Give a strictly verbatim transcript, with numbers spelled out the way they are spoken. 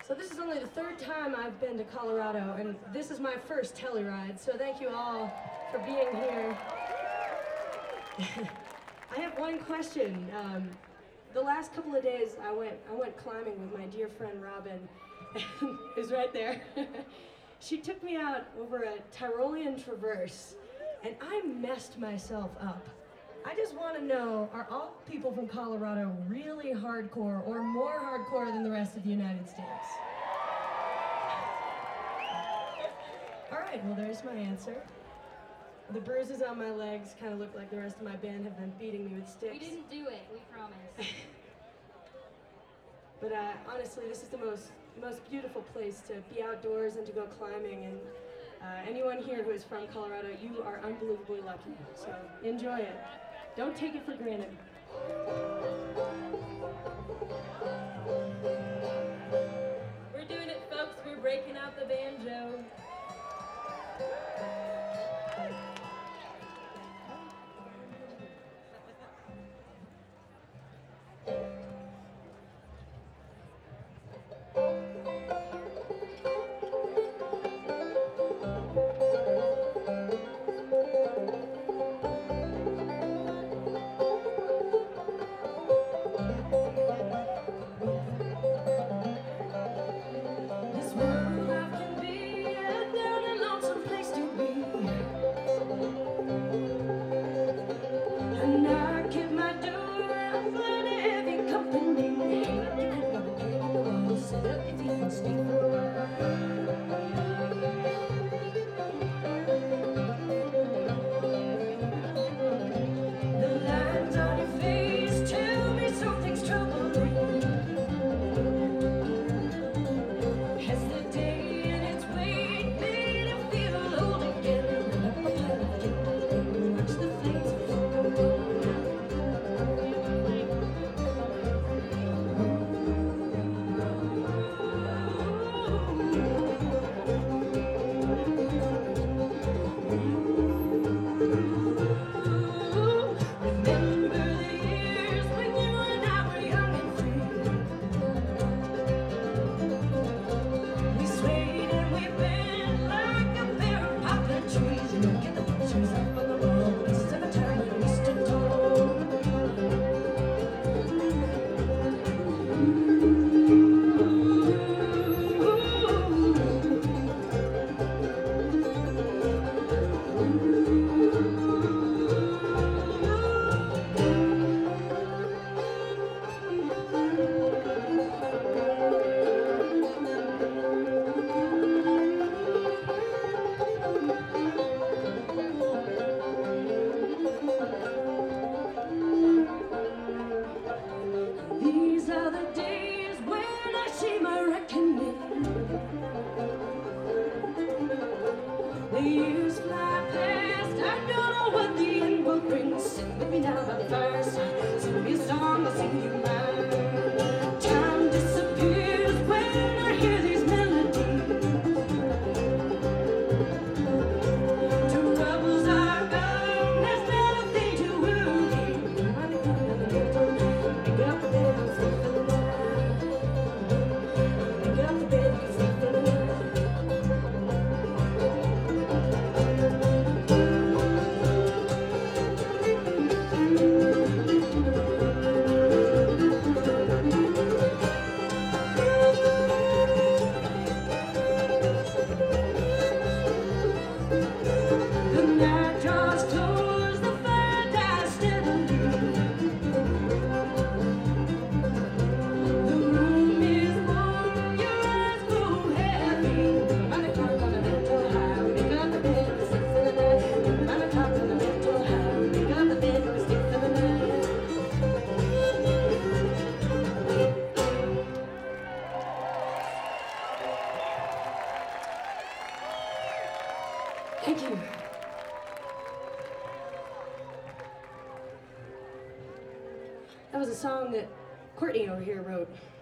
So this is only the third time I've been to Colorado, and this is my first Telluride, so thank you all for being here. I have one question. Um, the last couple of days I went, I went climbing with my dear friend Robin, who's right there. She took me out over a Tyrolean traverse, and I messed myself up. I just want to know, are all people from Colorado really hardcore or more hardcore than the rest of the United States? All right, well, there's my answer. The bruises on my legs kind of look like the rest of my band have been beating me with sticks. We didn't do it, we promise. But uh, honestly, this is the most, most beautiful place to be outdoors and to go climbing. And uh, anyone here who is from Colorado, you are unbelievably lucky. So enjoy it. Don't take it for granted. We're doing it, folks. We're breaking out the banjo. The years fly past, I don't know what the end will bring. Sit with me now by the fireside, sing me a song, I'll sing you mine. Time disappears when I hear these melodies. Troubles are gone, there's nothing to worry. Pick up the bed and sleep for the night. Pick up the bed and sleep for the night. Thank you. That was a song that Courtney over here wrote.